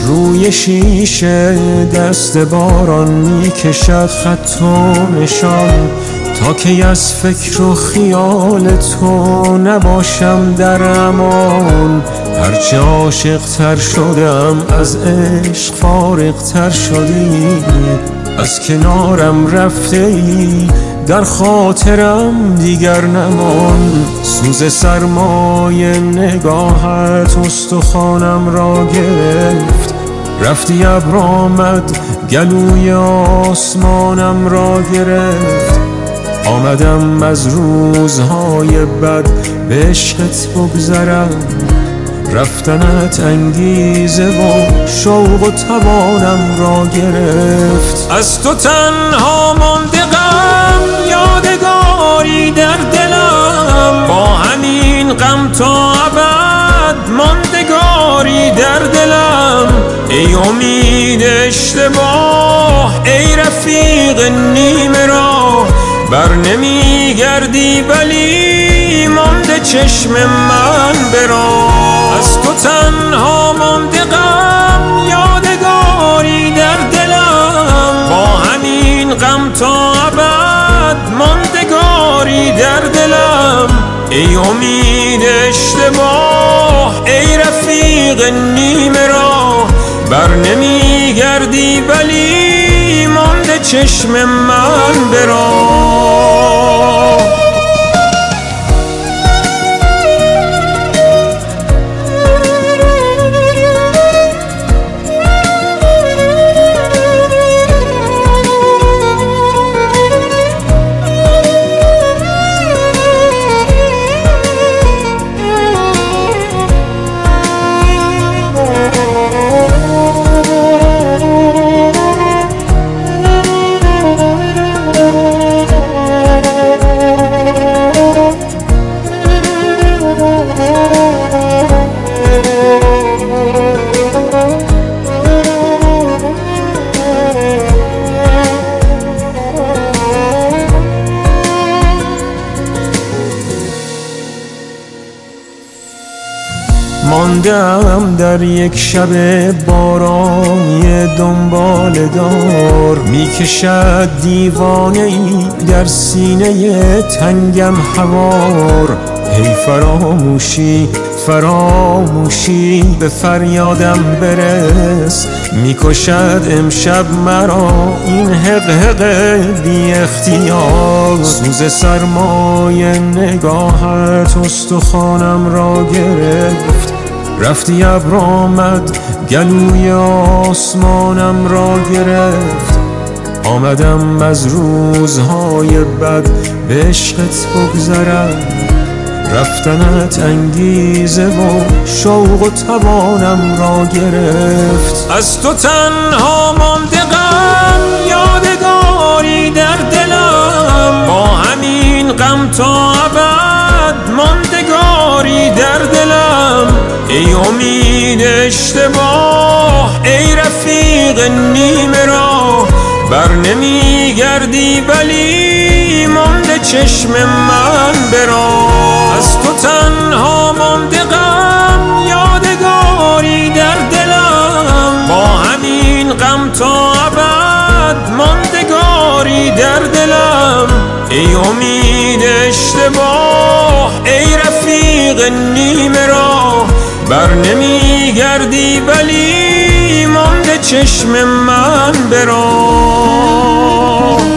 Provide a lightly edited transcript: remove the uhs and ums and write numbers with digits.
روی شیشه دست باران میکشد خط و نشان، تا که از فکر و خیال تو نباشم در امان. هرچه عاشق تر شدم از عشق فارغ تر شدی، از کنارم رفته ای در خاطرم دیگر نمان. سوز سرمای نگاهت استخوانم را گرفت، رفتی ابر آمد گلوی آسمانم را گرفت. آمدم از روزهای بد به عشقت بگذرم، رفتنت انگیزه و شوق و توانم را گرفت. از تو تنها مانده غم یادگاری در دلم، با همین غم تا ابد ماندگاری در دلم. ای امید اشتباه، ای رفیق نیمه راه، بر نمی گردی ولی مانده چشم من به راه. از تو تنها مانده غم یادگاری در دلم، با همین غم تا ابد ماندگاری در دلم. ای امید اشتباه، ای رفیق نیمه راه، بر نمی گردی ولی مانده چشم من به راه. ماندم در یک شب بارانی دنبال دار، میکشد دیوانه ای در سینه تنگم هوار. هی فراموشی فراموشی به فریادم برس، میکشد امشب مرا این حق بی اختیار. سوز سرمای نگاهت استخوانم را گرفت، رفتی ابر آمد گلوی آسمانم را گرفت. آمدم از روزهای بد به عشقت بگذرم، رفتنت انگیزه و شوق و توانم را گرفت. از تو تنها مانده غم یادگاری در دلم، با همین غم تا ابد ماندگاری در دلم. ای امید اشتباه، ای رفیق نیمه راه، بر نمی گردی ولی مانده چشم من به راه. از تو تنها مانده غم یادگاری در دلم، با همین غم تا ابد ماندگاری در دلم. ای امید اشتباه، ای رفیق نیمه راه، بر نمی گردی ولی مانده چشم من به راه.